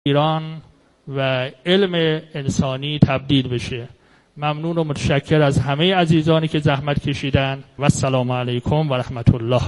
ایران و علم انسانی تبدیل بشه. ممنون و متشکر از همه عزیزانی که زحمت کشیدن و السلام علیکم و رحمت الله.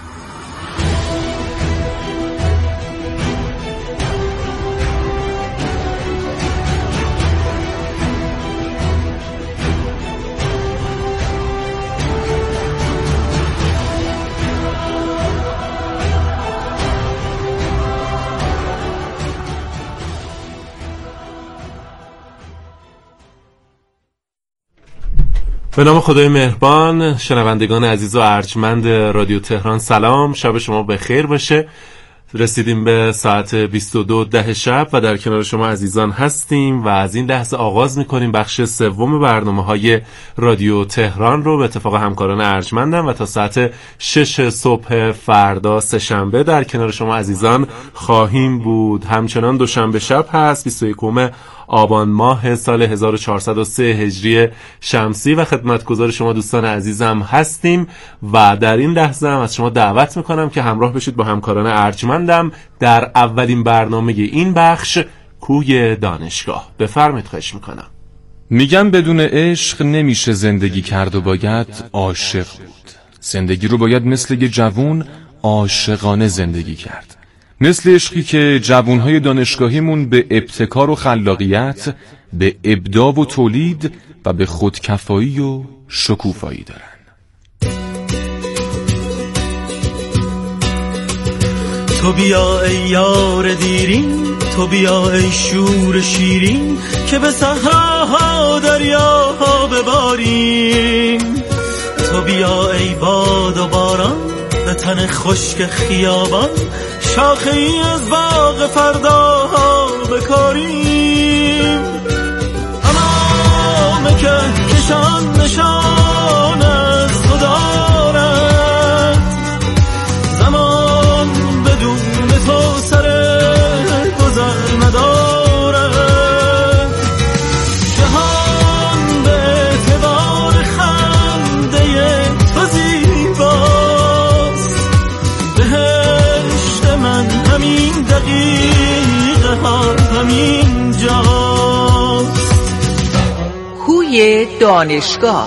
به نام خدای مهربان. شنوندگان عزیز و ارجمند رادیو تهران سلام، شب شما بخیر باشه. رسیدیم به ساعت 22:10 شب و در کنار شما عزیزان هستیم و از این لحظه آغاز میکنیم بخش سوم برنامه‌های رادیو تهران رو به اتفاق همکاران ارجمندم و تا ساعت 6 صبح فردا سه‌شنبه در کنار شما عزیزان خواهیم بود. همچنان دوشنبه شب هست 21 آبان ماه سال 1403 هجری شمسی و خدمتگزار شما دوستان عزیزم هستیم و در این لحظه هم از شما دعوت میکنم که همراه بشید با همکاران ارجمندم در اولین برنامه این بخش کوی دانشگاه. بفرمایید، خواهش میکنم. میگن بدون عشق نمیشه زندگی کرد و باید عاشق بود. زندگی رو باید مثل یه جوون عاشقانه زندگی کرد، مثل عشقی که جوانهای دانشگاهیمون به ابتکار و خلاقیت، به ابداع و تولید و به خودکفایی و شکوفایی دارن. تو بیا ای یار دیرین، تو بیا ای شور شیرین، که به صحراها دریاها بباریم. تو بیا ای باد و باران، به تن خشک خیابان، شاخه ای از باغ فرداها بکاریم. امامه که کشان نشان از تو دارد، زمان بدون تو سر گذر ندارد. جهان به اعتبار خنده تو زیباست، بهشت من همین دقیقه ها همین جاست. کوی دانشگاه.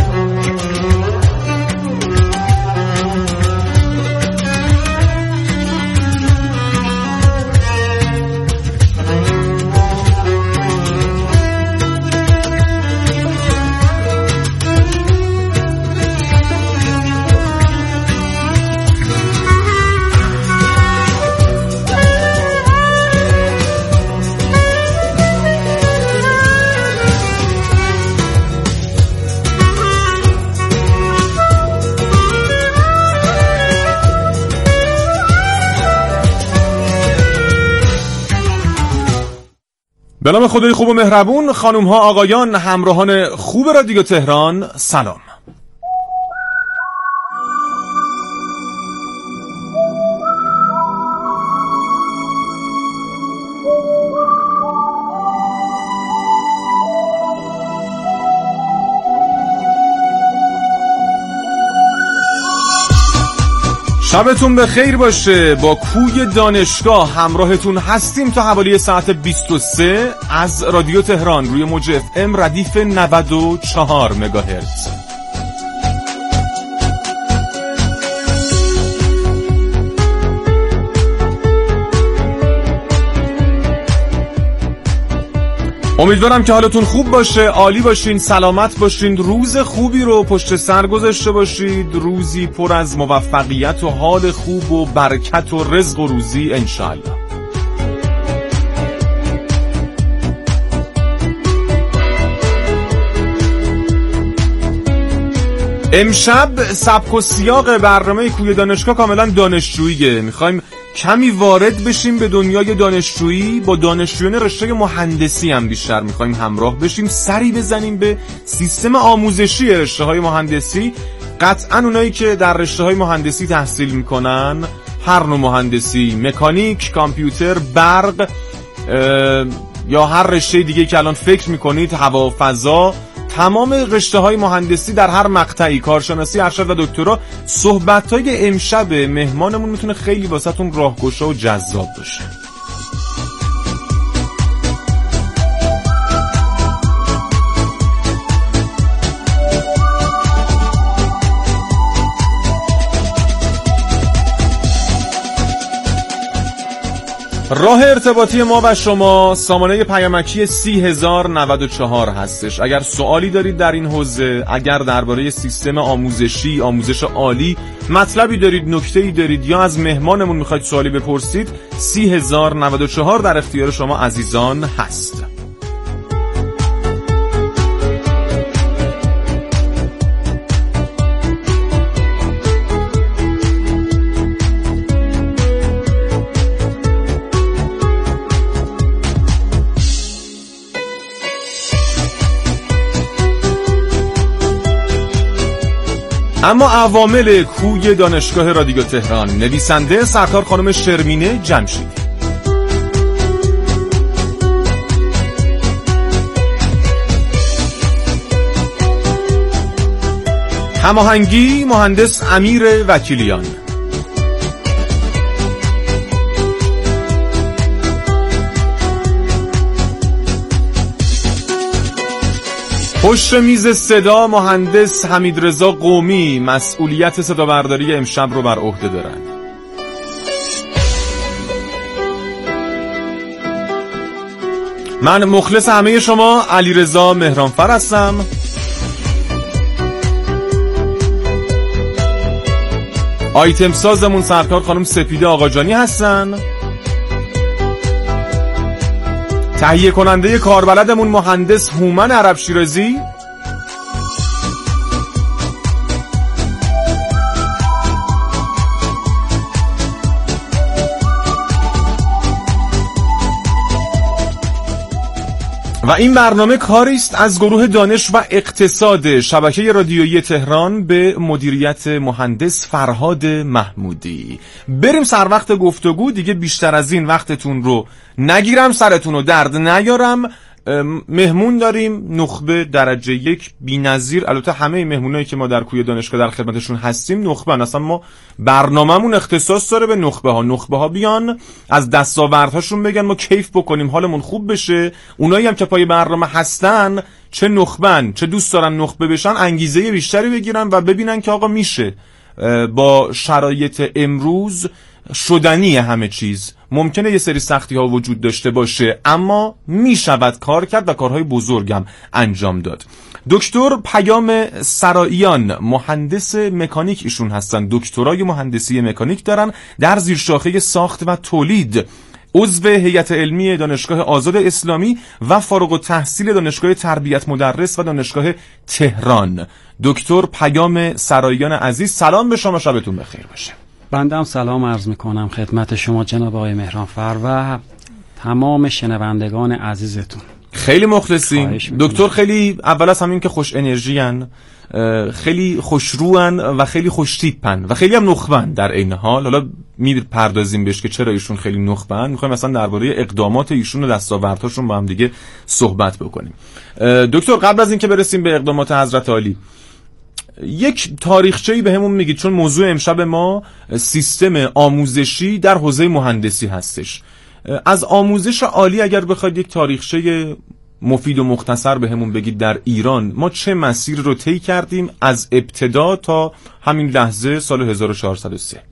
به نام خدای خوب و مهربون، خانم ها آقایان، همراهان خوب رادیو تهران سلام. شبتون بخیر باشه. با کوی دانشگاه همراهتون هستیم تا حوالی ساعت 23 از رادیو تهران روی موج FM ردیف 94 مگاهرتز. امیدوارم که حالتون خوب باشه، عالی باشین، سلامت باشین، روز خوبی رو پشت سر گذاشته باشید، روزی پر از موفقیت و حال خوب و برکت و رزق و روزی انشاءالله. امشب سبک و سیاق برنامه کوی دانشگاه کاملا دانشجوییه. میخوایم کمی وارد بشیم به دنیای دانشجویی، با دانشجویان رشته مهندسی هم بیشتر میخوایم همراه بشیم، سری بزنیم به سیستم آموزشی رشته‌های مهندسی. قطعاً اونایی که در رشته‌های مهندسی تحصیل میکنن، هر نوع مهندسی، مکانیک، کامپیوتر، برق یا هر رشته دیگه که الان فکر میکنید، هوا، فضا، تمام رشته‌های مهندسی در هر مقطعی، کارشناسی، ارشد و دکترا، صحبت‌های امشب مهمانمون میتونه خیلی واسهتون راهگشا و جذاب باشه. راه ارتباطی ما و شما سامانه پیامکی 30094 هستش. اگر سوالی دارید در این حوزه، اگر درباره سیستم آموزشی، آموزش عالی مطلبی دارید، نکته‌ای دارید یا از مهمانمون میخواید سوالی بپرسید، 30094 در اختیار شما عزیزان هست. اما عوامل کوی دانشگاه رادیو تهران. نویسنده سرکار خانم شرمینه جمشیدی. هماهنگی مهندس امیر وکیلیان. پشت میز صدا مهندس حمیدرضا قومی مسئولیت صدا برداری امشب رو بر عهده دارن. من مخلص همه شما علیرضا مهرانفر هستم. آیتم سازمون سرکار خانم سپیده آقاجانی هستن. تهیه کننده کاربلدمون مهندس هومن عرب شیرازی. و این برنامه کاری است از گروه دانش و اقتصاد شبکه رادیویی تهران به مدیریت مهندس فرهاد محمودی. بریم سر وقت گفتگو. دیگه بیشتر از این وقتتون رو نگیرم، سرتون رو درد نیارم. مهمون داریم، نخبه درجه 1 بی‌نظیر. البته همه مهمونایی که ما در کوی دانشگاه در خدمتشون هستیم نخبه ان. اصلا ما برنامه‌مون اختصاص داره به نخبه ها بیان از دستاوردهاشون بگن، ما کیف بکنیم، حالمون خوب بشه. اونایی هم که پای برنامه هستن، چه نخبن چه دوست دارن نخبه بشن، انگیزه بیشتری بگیرن و ببینن که آقا میشه با شرایط امروز شدنی همه چیز. ممکنه یه سری سختی ها وجود داشته باشه اما میشود کار کرد و کارهای بزرگم انجام داد. دکتر پیام سراییان مهندس مکانیک ایشون هستن، دکترای مهندسی مکانیک دارن در زیرشاخه ساخت و تولید. عضو هیئت علمی دانشگاه آزاد اسلامی و فارغ التحصیل دانشگاه تربیت مدرس و دانشگاه تهران. دکتر پیام سراییان عزیز، سلام به شما، شبتون بخیر باشه. بنده هم سلام عرض میکنم خدمت شما جناب آقای مهرانفر و تمام شنوندگان عزیزتون. خیلی مخلصیم دکتر. خیلی اول از همین که خوش انرژی ان، خیلی خوشروان و خیلی خوش تیپن و خیلی هم نخبن در عین حال. حالا میپردازیم بهش که چرا ایشون خیلی نخبن. میخوایم مثلا درباره اقدامات ایشون و دستاوردهاشون با هم دیگه صحبت بکنیم. دکتر قبل از اینکه برسیم به اقدامات حضرت عالی، یک تاریخچه‌ای بهمون میگید، چون موضوع امشب ما سیستم آموزشی در حوزه مهندسی هستش. از آموزش عالی اگر بخواید یک تاریخچه مفید و مختصر بهمون بگید، در ایران ما چه مسیر رو طی کردیم از ابتدا تا همین لحظه سال 1403؟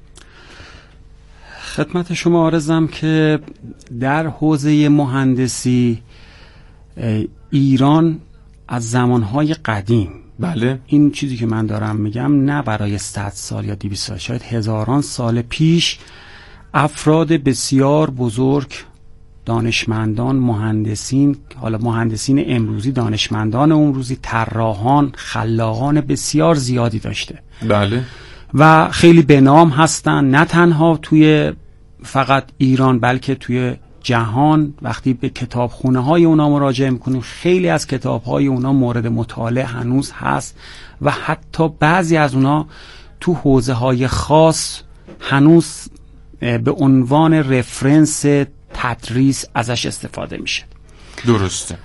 خدمت شما عرضم که در حوزه مهندسی ایران از زمانهای قدیم، بله، این چیزی که من دارم میگم نه برای 100 سال یا 200 سال، شاید هزاران سال پیش افراد بسیار بزرگ، دانشمندان، مهندسین، حالا مهندسین امروزی، دانشمندان امروزی، طراحان، خلاقان بسیار زیادی داشته. بله. و خیلی به نام هستن، نه تنها توی فقط ایران بلکه توی جهان. وقتی به کتابخونه های اونا مراجعه میکنیم، خیلی از کتاب های اونا مورد مطالعه هنوز هست و حتی بعضی از اونا تو حوزه های خاص هنوز به عنوان رفرنس تدریس ازش استفاده میشه. درسته.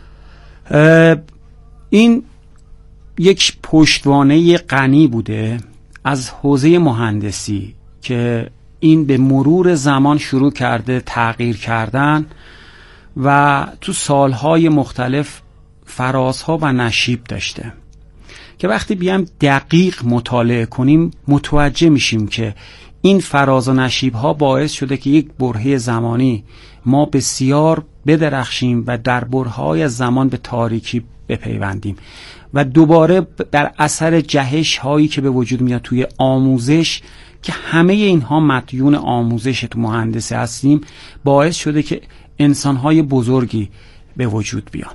این یک پشتوانه غنی بوده از حوزه مهندسی که این به مرور زمان شروع کرده تغییر کردن و تو سالهای مختلف فرازها و نشیب داشته که وقتی بیام دقیق مطالعه کنیم متوجه میشیم که این فراز و نشیب ها باعث شده که یک برهه زمانی ما بسیار بدرخشیم و در برهه‌های از زمان به تاریکی بپیوندیم و دوباره در اثر جهش هایی که به وجود میاد توی آموزش که همه اینها مدیون آموزش تو مهندسی هستیم، باعث شده که انسان‌های بزرگی به وجود بیان.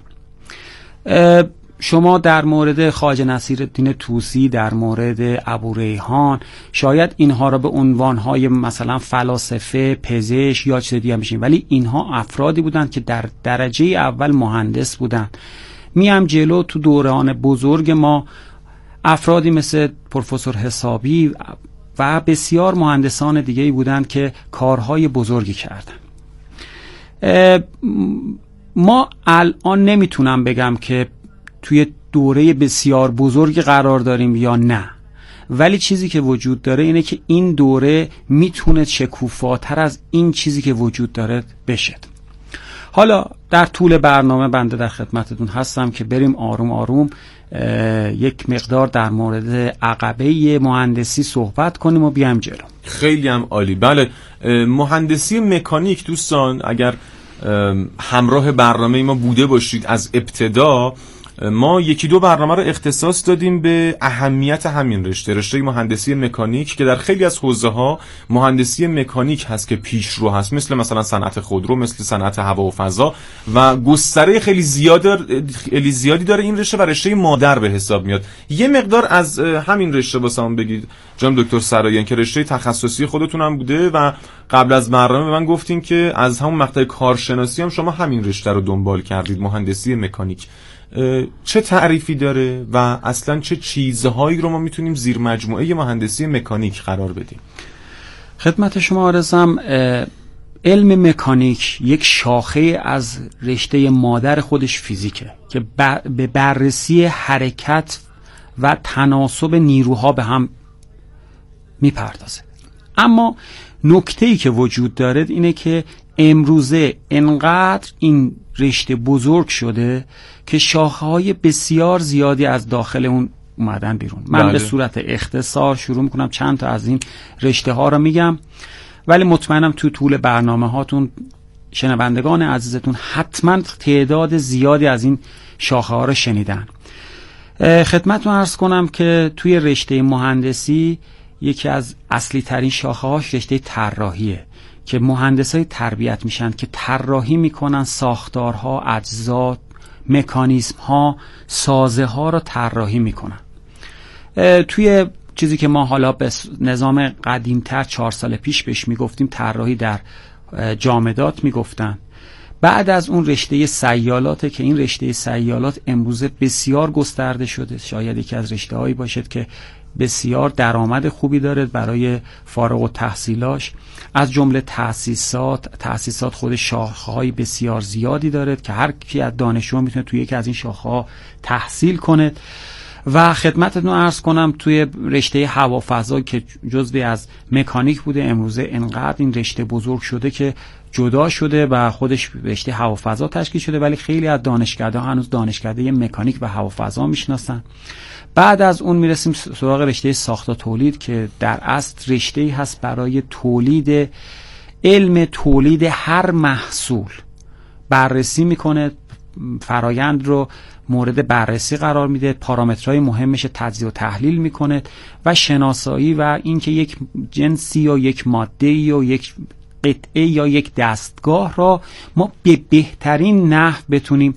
شما در مورد خواجه نصیرالدین طوسی، در مورد ابوریحان، شاید اینها را به عنوانهای مثلا فلاسفه، پزشک یا چیز دیگه میشین، ولی اینها افرادی بودند که در درجه اول مهندس بودند. میام جلو تو دوران بزرگ ما افرادی مثل پروفسور حسابی و بسیار مهندسان دیگه‌ای بودند که کارهای بزرگی کردند. ما الان نمیتونم بگم که توی دوره بسیار بزرگی قرار داریم یا نه، ولی چیزی که وجود داره اینه که این دوره میتونه شکوفاتر از این چیزی که وجود داره بشه. حالا در طول برنامه بنده در خدمتتون هستم که بریم آروم آروم یک مقدار در مورد عقبه مهندسی صحبت کنیم و بیایم جلو. خیلی هم عالی. بله، مهندسی مکانیک دوستان اگر همراه برنامه ما بوده باشید از ابتدا، ما یکی دو برنامه رو اختصاص دادیم به اهمیت همین رشته مهندسی مکانیک که در خیلی از حوزه‌ها مهندسی مکانیک هست که پیشرو هست، مثلا صنعت خودرو، مثل صنعت هوا و فضا، و گستره خیلی زیادی داره این رشته و رشته مادر به حساب میاد. یه مقدار از همین رشته واسمون بگید جناب دکتر سرایان که رشته تخصصی خودتون هم بوده و قبل از برنامه به من گفتین که از همون مقطع کارشناسی هم شما همین رشته رو دنبال کردید، مهندسی مکانیک. چه تعریفی داره و اصلا چه چیزهایی رو ما میتونیم زیر مجموعه مهندسی مکانیک قرار بدیم؟ خدمت شما عرضم، علم مکانیک یک شاخه از رشته مادر خودش فیزیکه که به بررسی حرکت و تناسب نیروها به هم میپردازه. اما نکته‌ای که وجود داره اینه که امروزه انقدر این رشته بزرگ شده که شاخه‌های بسیار زیادی از داخل اون اومدن بیرون. من به صورت اختصار شروع میکنم چند تا از این رشته ها رو میگم، ولی مطمئنم تو طول برنامه هاتون شنوندگان عزیزتون حتما تعداد زیادی از این شاخه ها رو شنیدن. خدمتتون عرض کنم که توی رشته مهندسی یکی از اصلی ترین شاخه هاش رشته طراحیه که مهندسای تربیت میشن که طراحی میکنن ساختارها، اجزا، مکانیزم ها، سازه ها رو طراحی میکنن. توی چیزی که ما حالا به نظام قدیمتر 4 سال پیش بهش میگفتیم طراحی در جامدات میگفتن. بعد از اون رشته سیالاته که این رشته سیالات امروزه بسیار گسترده شده، شاید یکی از رشته هایی باشد که بسیار درآمد خوبی داره برای فارغ التحصیلاش. از جمله تأسیسات خود شاخه‌های بسیار زیادی داره که هر کی از دانشجو میتونه توی یکی از این شاخه‌ها تحصیل کنه. و خدمتتون عرض کنم توی رشته هوا فضا که جزوی از مکانیک بوده، امروزه انقدر این رشته بزرگ شده که جدا شده و خودش رشته هوا فضا تشکیل شده، ولی خیلی از دانشکده‌ها هنوز دانشکده مکانیک و هوا فضا میشناسن. بعد از اون میرسیم سراغ رشته ساخت و تولید که در اصل رشته‌ای هست برای تولید علم تولید هر محصول. بررسی میکنه، فرایند رو مورد بررسی قرار میده، پارامترهای مهمش تجزیه و تحلیل میکنه و شناسایی و اینکه یک جنسی یا یک ماده یا یک قطعه یا یک دستگاه را ما به بهترین نحو بتونیم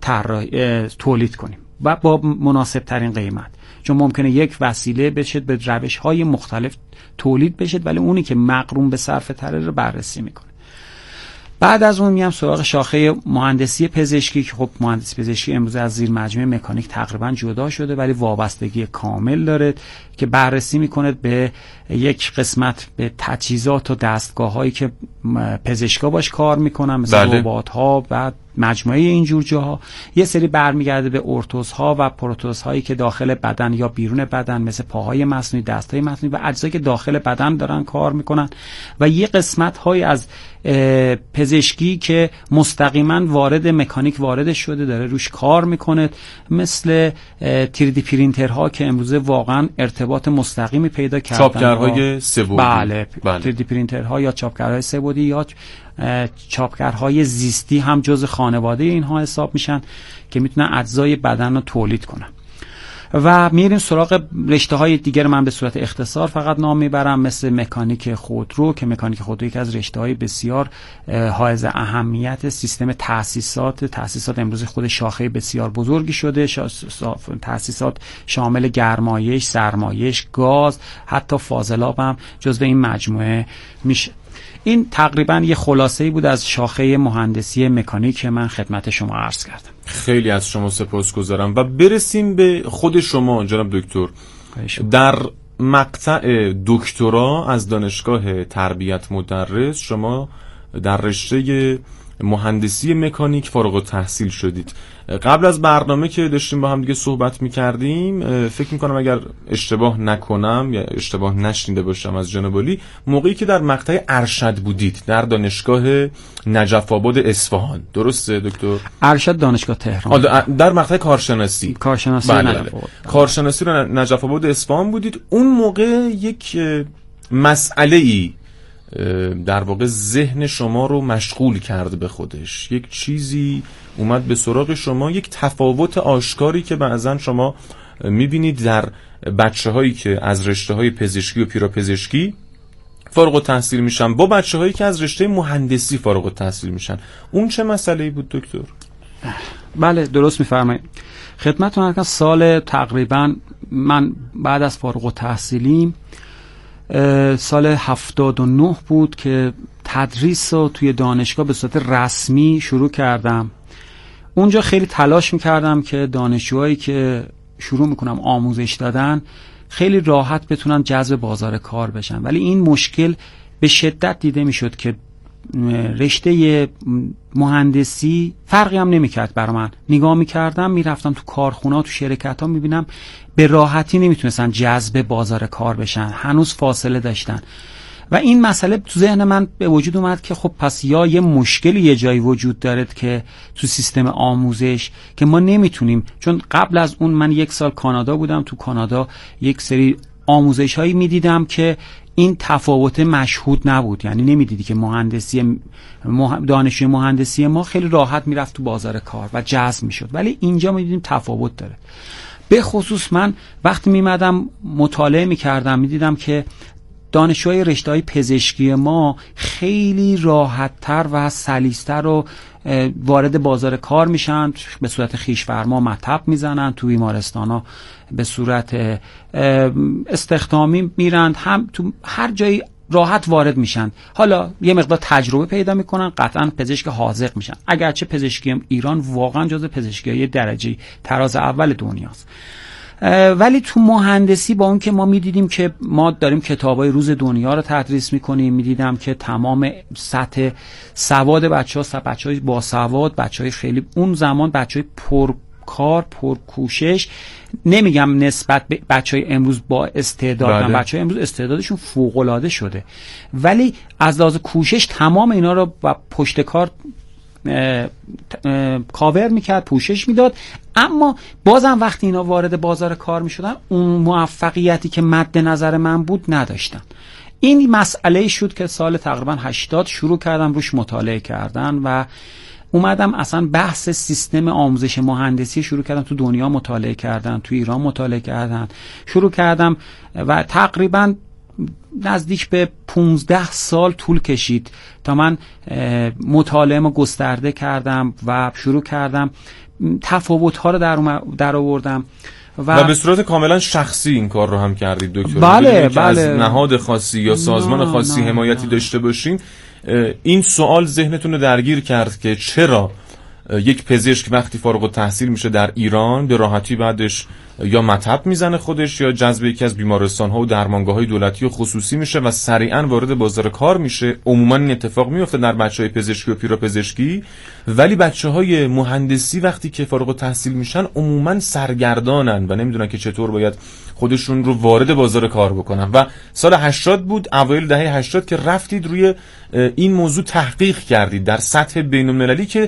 تولید کنیم و با مناسب ترین قیمت، چون ممکنه یک وسیله بشه به روش های مختلف تولید بشه ولی اونی که مقرون به صرفه تره رو بررسی میکنه. بعد از اون میام سراغ شاخه مهندسی پزشکی که خب مهندسی پزشکی امروز از زیر مجموعه مکانیک تقریبا جدا شده ولی وابستگی کامل داره که بررسی میکنه به یک قسمت به تجهیزات و دستگاه هایی که پزشکا باش کار میکنن مثل ربات ها و مجموعه اینجور جاها. یه سری برمیگرده به ارتوز ها و پروتوز هایی که داخل بدن یا بیرون بدن مثل پاهای مصنوعی، دستای مصنوعی و اجزایی که داخل بدن دارن کار میکنن و یه قسمت های از پزشکی که مستقیما وارد مکانیک وارد شده داره روش کار میکنه، مثل 3D پرینترها که امروزه واقعا ارتباط مستقیمی پیدا کردن. چاپگرهای سه‌بعدی. بله 3D پرینترها یا چاپگرهای سه‌بعدی یا چاپگرهای زیستی هم جزء خانواده اینها حساب میشن که میتونن اجزای بدن رو تولید کنن. و میریم سراغ رشته‌های دیگر. من به صورت اختصار فقط نام میبرم، مثل مکانیک خودرو که مکانیک خودرو یکی از رشته‌های بسیار حائز اهمیت سیستم تأسیسات امروز خود شاخه بسیار بزرگی شده. تأسیسات شامل گرمایش، سرمایش، گاز، حتی فاضلاب هم جزو این مجموعه میشه. این تقریبا یه خلاصه‌ای بود از شاخه مهندسی مکانیک که من خدمت شما عرض کردم. خیلی از شما سپاسگزارم و برسیم به خود شما جناب دکتر. در مقطع دکترا از دانشگاه تربیت مدرس شما در رشته مهندسی مکانیک فارغ التحصیل شدید. قبل از برنامه که داشتیم با هم دیگه صحبت می‌کردیم، فکر می‌کنم اگر اشتباه نکنم یا اشتباه نشنیده باشم از جناب علی، موقعی که در مقطع ارشد بودید در دانشگاه نجف آباد اصفهان، درسته دکتر؟ ارشد دانشگاه تهران. در مقطع کارشناسی بله. کارشناسی رو نجف آباد اصفهان بودید. اون موقع یک مسئله‌ای در واقع ذهن شما رو مشغول کرد به خودش، یک چیزی اومد به سراغ شما، یک تفاوت آشکاری که بعضن شما میبینید در بچه هایی که از رشته های پزشکی و پیراپزشکی فارغ التحصیل میشن با بچه هایی که از رشته مهندسی فارغ التحصیل میشن. اون چه مسئله‌ای بود دکتر؟ بله درست میفرمایید. خدمتتون هستم. سال تقریبا من بعد از فارغ التحصیلیم سال 79 بود که تدریس رو توی دانشگاه به صورت رسمی شروع کردم. اونجا خیلی تلاش میکردم که دانشجوهایی که شروع میکنم آموزش دادن خیلی راحت بتونن جذب بازار کار بشن، ولی این مشکل به شدت دیده میشد که رشته مهندسی فرقی هم نمیکرد برای من. نگاه میکردم، میرفتم تو کارخونه، تو شرکت ها، میبینم به راحتی نمیتونستن جذب بازار کار بشن، هنوز فاصله داشتن. و این مسئله تو ذهن من به وجود اومد که خب پس یا یه مشکلی یه جایی وجود دارد که تو سیستم آموزش که ما نمیتونیم. چون قبل از اون من 1 سال کانادا بودم، تو کانادا یک سری آموزش هایی میدیدم که این تفاوت مشهود نبود، یعنی نمیدیدی که دانشجوی مهندسی ما خیلی راحت میرفت تو بازار کار و جذب میشد، ولی اینجا میدیدیم تفاوت داره. به خصوص من وقتی میمدم مطالعه میکردم میدیدم که دانشجوهای رشته‌های پزشکی ما خیلی راحت‌تر و سلیس‌تر و وارد بازار کار میشن، به صورت خویش‌فرما مطب میزنن، تو بیمارستانا به صورت استخدامی میرن، هم تو هر جایی راحت وارد میشن. حالا یه مقدار تجربه پیدا میکنن، قطعا پزشک حاذق میشن، اگرچه پزشکی ایران واقعا جزو پزشکی‌های درجه تراز اول دنیاست. ولی تو مهندسی با اون که ما میدیدیم که ما داریم کتابای روز دنیا رو تدریس میکنیم، میدیدم که تمام سطح سواد بچه‌های با سواد، بچه‌های خیلی اون زمان بچه‌های پرکار، پرکوشش، نمیگم نسبت به بچه‌های امروز با استعداد، بله. بچه‌های امروز استعدادشون فوق‌العاده شده، ولی از لحاظ کوشش تمام اینا رو با پشت کار کاور میکرد، پوشش میداد. اما بازم وقتی اینا وارد بازار کار میشدن اون موفقیتی که مد نظر من بود نداشتن. این مسئله شد که سال تقریبا 80 شروع کردم روش مطالعه کردن و اومدم اصلا بحث سیستم آموزش مهندسی شروع کردم تو دنیا مطالعه کردن، تو ایران مطالعه کردن شروع کردم و تقریبا نزدیک به 15 سال طول کشید تا من مطالعه‌مو گسترده کردم و شروع کردم تفاوت‌ها رو در آوردم و به صورت کاملا شخصی این کار رو هم کردید دکتر. بله. از نهاد خاصی یا سازمان خاصی حمایتی داشته باشین. این سوال ذهنتون رو درگیر کرد که چرا یک پزشک وقتی فارغ التحصیل میشه در ایران به راحتی بعدش یا مطب میزنه خودش یا جذب یکی از بیمارستان‌ها و درمانگاه‌های دولتی و خصوصی میشه و سریعا وارد بازار کار میشه. عموما این اتفاق میفته در بچه‌های پزشکی و پیراپزشکی، ولی بچه‌های مهندسی وقتی که فارغ التحصیل میشن عموما سرگردانن و نمیدونن که چطور باید خودشون رو وارد بازار کار بکنن. و سال 80 بود، اوایل دهه 80 که رفتید روی این موضوع تحقیق کردید در سطح بین‌المللی که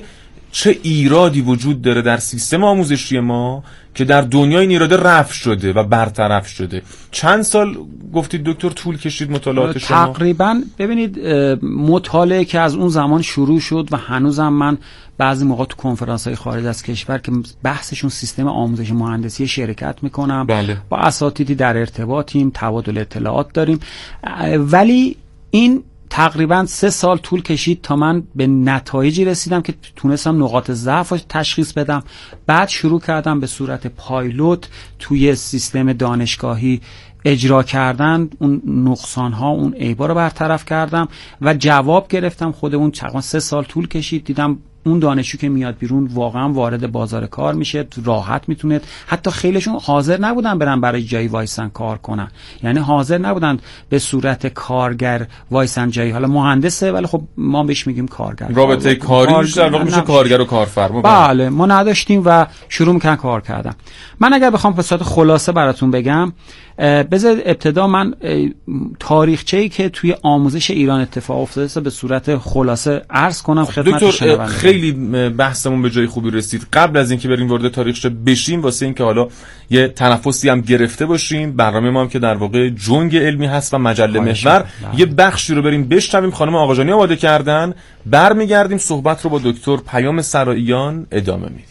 چه ایرادی وجود داره در سیستم آموزشی ما که در دنیا این ایراده رفع شده و برطرف شده. چند سال گفتید دکتر طول کشید مطالعات شما؟ تقریبا ببینید مطالعه که از اون زمان شروع شد و هنوزم من بعضی موقع تو کنفرانس‌های خارج از کشور که بحثشون سیستم آموزش مهندسی شرکت میکنم. بله. با اساتیدی در ارتباطیم، تبادل اطلاعات داریم، ولی این تقریبا 3 سال طول کشید تا من به نتایجی رسیدم که تونستم نقاط ضعف رو تشخیص بدم. بعد شروع کردم به صورت پایلوت توی سیستم دانشگاهی اجرا کردن، اون نقصان ها، اون عیبا رو برطرف کردم و جواب گرفتم. خودمون تقریبا 3 سال طول کشید، دیدم اون دانشجو که میاد بیرون واقعا وارد بازار کار میشه، راحت میتونه، حتی خیلیشون حاضر نبودن برن برای جایی وایسن کار کنن، یعنی حاضر نبودن به صورت کارگر وایسن جایی. حالا مهندسه ولی خب ما بهش میگیم کارگر، رابطه کاری در واقع میشه کارگر و کارفرما. بله ما نداشتیم و شروع میکنن کار کردن. من اگر بخوام به صورت خلاصه براتون بگم، بذار ابتدا من تاریخچه‌ای که توی آموزش ایران اتفاق افتاده به صورت خلاصه عرض کنم خدمت شنوندگان. خیلی بحثمون به جای خوبی رسید. قبل از اینکه بریم وارد تاریخچه بشیم، واسه اینکه حالا یه تنفسی هم گرفته باشیم، برنامه ما هم که در واقع جنگ علمی هست و مجله محور، یه بخشی رو بریم بشنویم. خانم آقاجانی آماده کردن، برمیگردیم صحبت رو با دکتر پیام سراییان ادامه میدیم.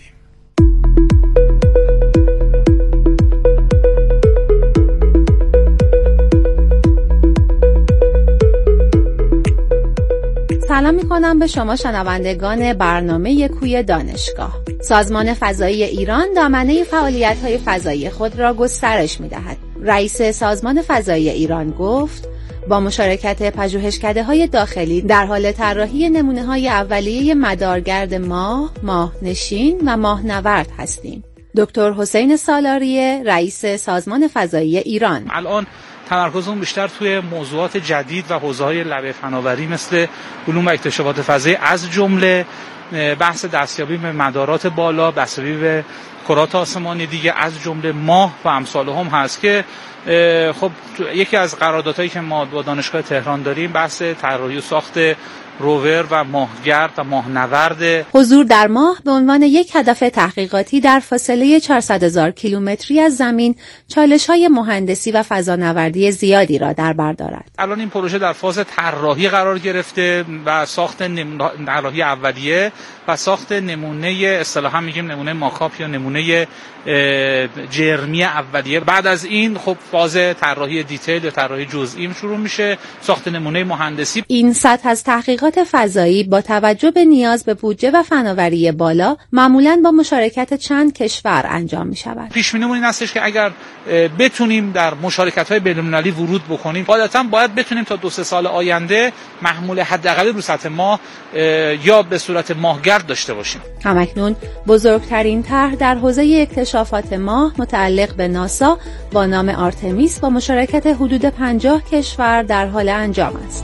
سلام میکنم به شما شنوندگان برنامه کوی دانشگاه. سازمان فضایی ایران دامنه فعالیت‌های فضایی خود را گسترش می‌دهد. رئیس سازمان فضایی ایران گفت با مشارکت پژوهشکده‌های داخلی در حال طراحی نمونه‌های اولیه مدارگرد ماه، ماهنشین و ماهنورد هستیم. دکتر حسین سالاریه، رئیس سازمان فضایی ایران: الان تمرکزمون بیشتر توی موضوعات جدید و حوزه‌های لبه فناوری مثل علوم و اکتشافات فضایی، از جمله بحث دستیابی به مدارات بالا، دستیابی به کرات آسمانی دیگه، از جمله ماه و امثال هم هست که خب یکی از قراردادهایی که ما با دانشگاه تهران داریم بحث طراحی و ساخت روور و ماهگرد و ماهنورد. حضور در ماه به عنوان یک هدف تحقیقاتی در فاصله 400,000 کیلومتری از زمین چالش‌های مهندسی و فضانوردی زیادی را در بر دارد. الان این پروژه در فاز طراحی قرار گرفته و ساخت طراحی اولیه و ساخت نمونه، اصطلاحاً میگیم نمونه ماکاپ یا نمونه جرمی اولیه. بعد از این خب فاز طراحی دیتیل یا طراحی جزئی شروع میشه، ساخت نمونه مهندسی. این سطح از تحقیقات فضایی با توجه به نیاز به بودجه و فناوری بالا معمولاً با مشارکت چند کشور انجام می شود. پیش بینیمون این هستش که اگر بتونیم در مشارکت‌های بین‌المللی ورود بکنیم، عادتاً باید بتونیم تا 2-3 سال آینده محمول حداقل رو سطح ماه یا به صورت ماهگرد داشته باشیم. همکنون بزرگترین طرح در حوزه اکتشافات ماه متعلق به ناسا با نام آرتمیس با مشارکت حدود 50 کشور در حال انجام است.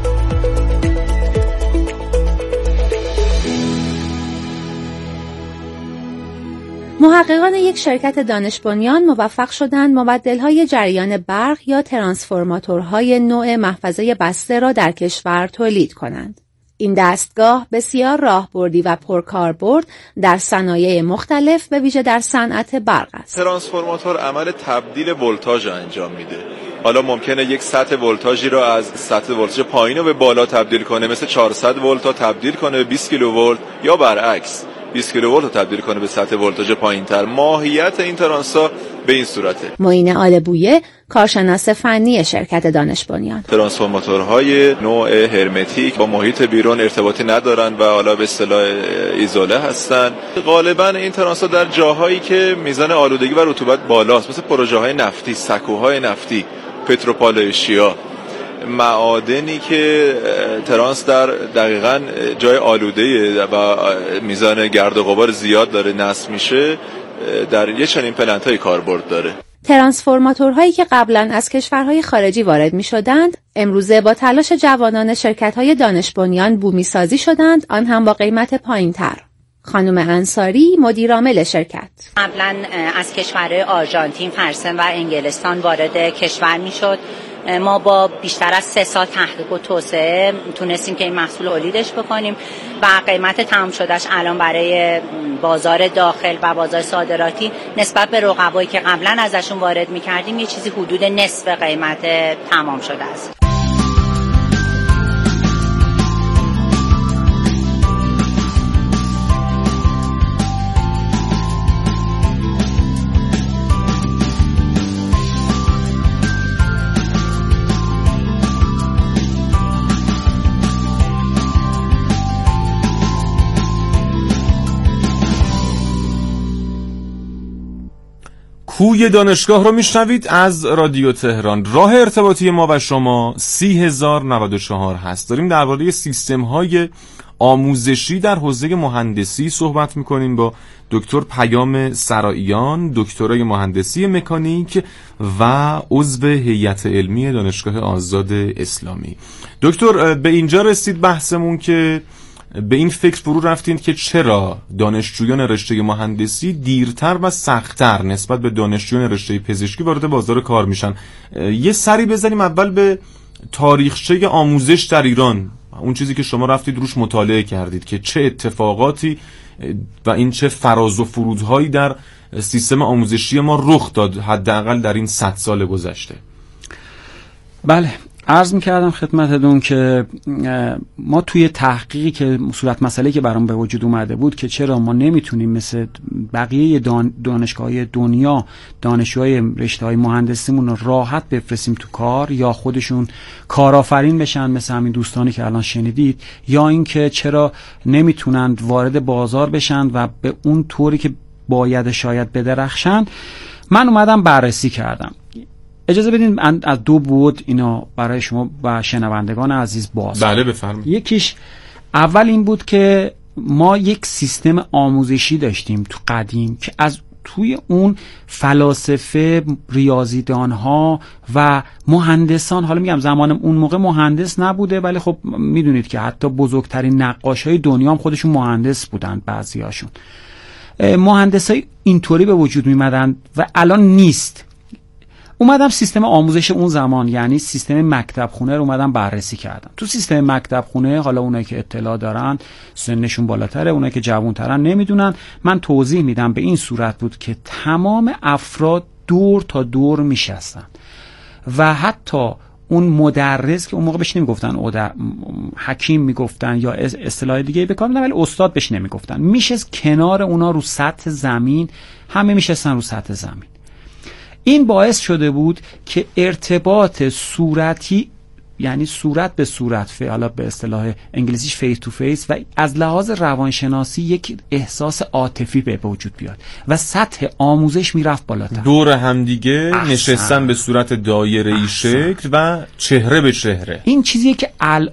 محققان یک شرکت دانش بنیان موفق شدند مبدل‌های جریان برق یا ترانسفورماتورهای نوع محفظه بسته را در کشور تولید کنند. این دستگاه بسیار راهبردی و پرکاربرد در صنایع مختلف به ویژه در صنعت برق است. ترانسفورماتور عمل تبدیل ولتاژ انجام میده. حالا ممکنه یک سطح ولتاژی رو از سطح ولتاژ پایین رو به بالا تبدیل کنه، مثل 400 ولت تا تبدیل کنه به 20 کیلوولت، یا برعکس 20 کیلوولت رو تبدیل کنه به سطح ولتاژ پایین‌تر. ماهیت این ترانسا به این صورته. معین آلبویه، کارشناس فنی شرکت دانش بنیان: ترانسفورماتورهای نوع هرمتیک با محیط بیرون ارتباطی ندارن و حالا به اصطلاح ایزوله هستن. غالبا این ترانسا در جاهایی که میزان آلودگی و رطوبت بالاست، مثل پروژه‌های نفتی، سکوهای نفتی، پتروپالایشیا، معادنی که ترانس در دقیقاً جای آلوده و میزان گرد و غبار زیاد داره نصب میشه، در یه چنین پلنت‌های کاربرد داره. ترانسفورماتورهایی که قبلا از کشورهای خارجی وارد می‌شدند، امروزه با تلاش جوانان شرکت‌های دانش بنیان بومی سازی شدند، آن هم با قیمت پایین‌تر. خانم انصاری، مدیرعامل شرکت: قبلا از کشورهای آرژانتین، فرانسه و انگلستان وارد کشور میشد ما با بیشتر از 3 سال تحقیق و توسعه تونستیم که این محصول تولیدش بکنیم و قیمت تمام شدهش الان برای بازار داخل و بازار صادراتی نسبت به رقبایی که قبلا ازشون وارد می‌کردیم یه چیزی حدود نصف قیمت تمام شده است. کوی دانشگاه رو میشنوید از رادیو تهران. راه ارتباطی ما و شما 30094 هست. داریم درباره سیستم‌های آموزشی در حوزه مهندسی صحبت میکنیم با دکتر پیام سراییان، دکترای مهندسی مکانیک و عضو هیئت علمی دانشگاه آزاد اسلامی. دکتر، به اینجا رسید بحثمون که به این فکر فرو رفتین که چرا دانشجویان رشته مهندسی دیرتر و سخت‌تر نسبت به دانشجویان رشته پزشکی وارد بازار کار میشن. یه سری بزنیم اول به تاریخچه آموزش در ایران، اون چیزی که شما رفتید روش مطالعه کردید که چه اتفاقاتی و این چه فراز و فرودهایی در سیستم آموزشی ما رخ داد حداقل در این 100 سال گذشته. بله، عرض می‌کردم خدمتتون که ما توی تحقیقی که صورت مسئله که برام به وجود اومده بود که چرا ما نمیتونیم مثل بقیه دانشگاه‌های دنیا دانشجوهای رشته‌های مهندسیمون رو راحت بفرستیم تو کار یا خودشون کارآفرین بشن مثل همین دوستانی که الان شنیدید، یا اینکه چرا نمیتونن وارد بازار بشن و به اون طوری که باید شاید بدرخشن. من اومدم بررسی کردم. اجازه بدین از 2 بود اینا برای شما و شنوندگان عزیز باز. بله بفرمایید. یکیش اول این بود که ما یک سیستم آموزشی داشتیم تو قدیم که از توی اون فلاسفه، ریاضیدانها و مهندسان، حالا میگم زمان اون موقع مهندس نبوده ولی خب میدونید که حتی بزرگترین نقاشای دنیا هم خودشون مهندس بودن بعضیاشون. مهندسای اینطوری به وجود میمدن و الان نیست. اومدم سیستم آموزش اون زمان یعنی سیستم مکتب خونه رو اومدم بررسی کردم. تو سیستم مکتب خونه، حالا اونایی که اطلاع دارن سنشون بالاتره، اونایی که جوان‌ترن نمیدونن، من توضیح میدم. به این صورت بود که تمام افراد دور تا دور میشستن و حتی اون مدرس که اون موقع بهش نمیگفتن حکیم میگفتن یا اصطلاح دیگه بکار می‌بردن ولی استاد بهش نمیگفتن، میشست کنار اونا رو سطح زمین، همه میشستن رو سطح زمین. این باعث شده بود که ارتباط صورتی یعنی صورت به صورت، حالا به اصطلاح انگلیسیش فیس تو فیس، و از لحاظ روانشناسی یک احساس عاطفی به وجود بیاد و سطح آموزش میرفت بالاتر. دور همدیگه نشستن به صورت دایره‌ای شکل و چهره به چهره. این چیزیه که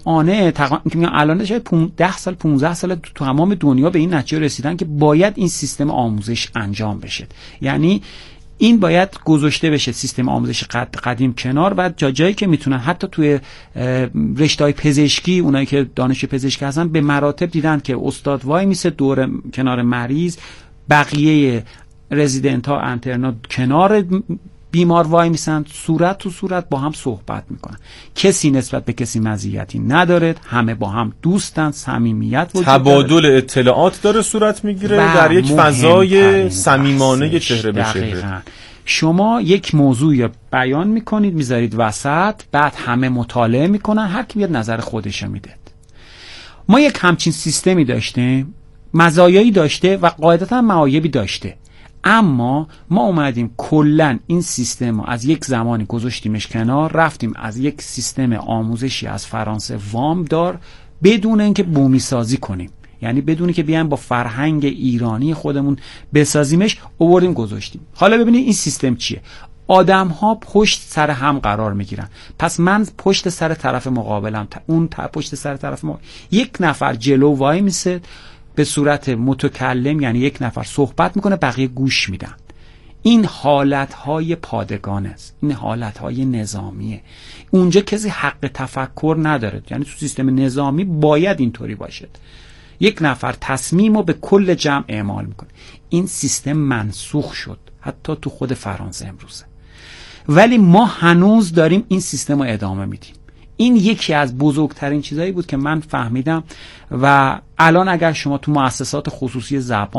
الان شاید 10 سال 15 سال تو تمام دنیا به این نتیجه رسیدن که باید این سیستم آموزش انجام بشه. یعنی این باید گذاشته بشه سیستم آموزش قدیم کنار و جایی که میتونن حتی توی رشته‌های پزشکی، اونایی که دانش پزشکی هستن به مراتب دیدن که استاد وای میسه دور کنار مریض، بقیه رزیدنت ها انترنا کنار بیمار وای میسن، صورت تو صورت با هم صحبت میکنن، کسی نسبت به کسی مزیتی نداره، همه با هم دوستن، صمیمیت وجود داره، تبادل اطلاعات داره صورت میگیره در یک فضای صمیمانه چهره به چهره. شما یک موضوع بیان میکنید میذارید وسط، بعد همه مطالعه میکنن، هر کی بیاد نظر خودش میده. ما یک همچین سیستمی داشتیم، مزایایی داشته و قاعدتا معایبی داشته، اما ما اومدیم کلن این سیستم رو از یک زمانی گذاشتیمش کنار، رفتیم از یک سیستم آموزشی از فرانسه وام دار بدون اینکه بومی سازی کنیم، یعنی بدون که بیایم با فرهنگ ایرانی خودمون بسازیمش، آوردیم گذاشتیم. حالا ببینید این سیستم چیه. آدم ها پشت سر هم قرار میگیرن، پس من پشت سر طرف مقابلم، اون پشت سر طرف مقابل، یک نفر جلو وای میسه به صورت متکلم، یعنی یک نفر صحبت میکنه بقیه گوش میدن. این حالتهای پادگان است، این حالتهای نظامیه. اونجا کسی حق تفکر نداره، یعنی تو سیستم نظامی باید اینطوری باشه. یک نفر تصمیم رو به کل جمع اعمال میکنه. این سیستم منسوخ شد حتی تو خود فرانسه امروزه. ولی ما هنوز داریم این سیستم رو ادامه میدیم. این یکی از بزرگترین چیزایی بود که من فهمیدم و الان اگر شما تو مؤسسات خصوصی زبان